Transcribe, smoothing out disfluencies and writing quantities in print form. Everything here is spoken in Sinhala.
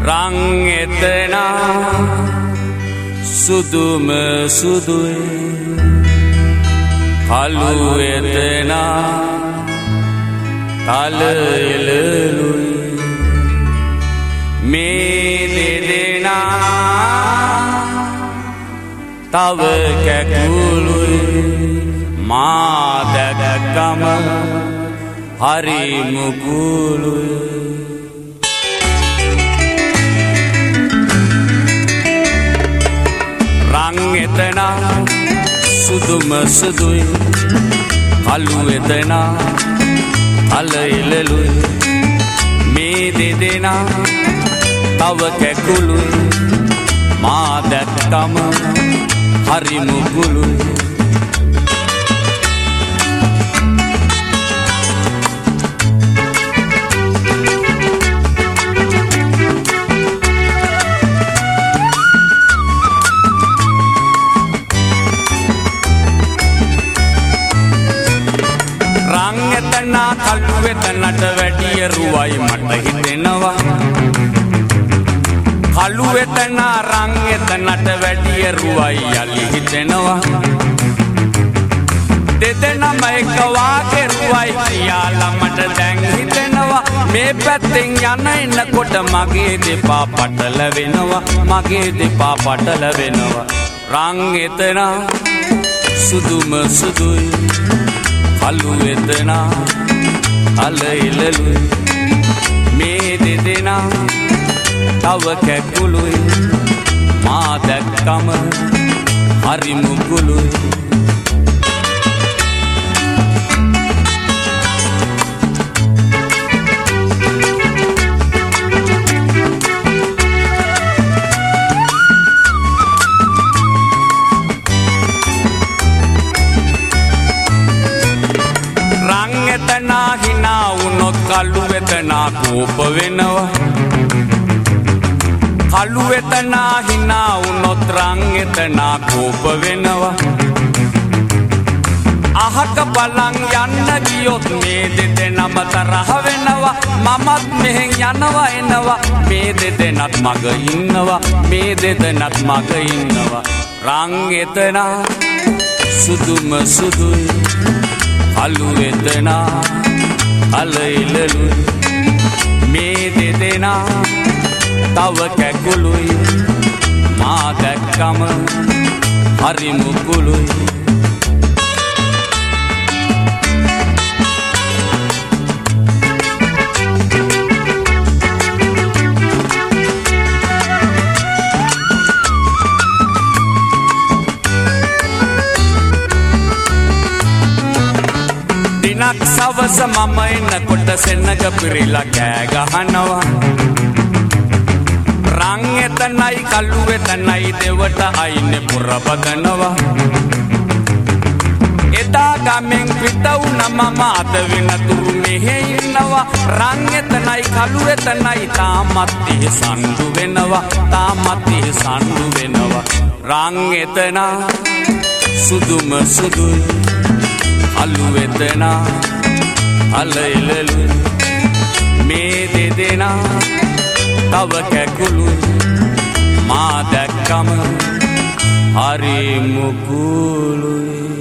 රං එතන සුදුම සුදුයි කළු එතන තල එළලුයි මේ දෙදෙනා තව කැකුළුයි මා දැකගම හරි මුකුළුයි රං එතන සුදුම සුදුයි කළු එතන තල එළලුයි මේ දෙදෙනා තව කැකුළුයි මා දැක්කම හරි මුකුළුයි කළු එතනට වැඩිය රුවයි මට හිතෙනවා කළු එතන රං එතනට වැඩිය රුවයි යලි හිතෙනවා දෙදෙනම එක වාගේ රුවයි කියලා මට දැන් හිතෙනවා මේ පැත්තෙන් යන එනකොට මගේ දෙපා පටල වෙනවා මගේ දෙපා පටල වෙනවා රං එතන සුදුම සුදුයි කළු එතන තල එළලුයි මේ දෙදෙනා තව කැකුළුයි මා දැක්කම හරි මුකුළුයි හිනා වුණොත් කළු එතන කෝප වෙනවා කළු එතන හිනා වුණොත් රං එතන කෝප වෙනවා අහක බලන් යන්න ගියොත් මේ දෙදෙනම තරහ වෙනවා මමත් මෙහෙන් යනවා එනවා මේ දෙදෙනත් මග ඉන්නවා මේ දෙදෙනත් මග ඉන්නවා රං එතන සුදුම සුදුයි කළු එතන තල එළලුයි මේ දෙදෙනා තව කැකුළුයි මා දැක්කම හරි මුකුළුයි දිනක් සවස මම එනකොට සෙනඟ පිරිලා කෑ ගහනවා රං එතනයි කළු එතනයි දෙවට අයිනේ පුරබදනවා එදා ගමෙන් පිට වුණ මම අද වෙනතුරු මෙහෙ ඉන්නවා රං එතනයි කළු එතනයි තාමත් ඒ සම්දු වෙනවා තාමත් ඒ සම්දු වෙනවා රං එතන සුදුම සුදුයි කළු එතන තල එළලුයි මේ දෙදෙනා තව කැකුළුයි මා දැක්කම හරි මුකුළුයි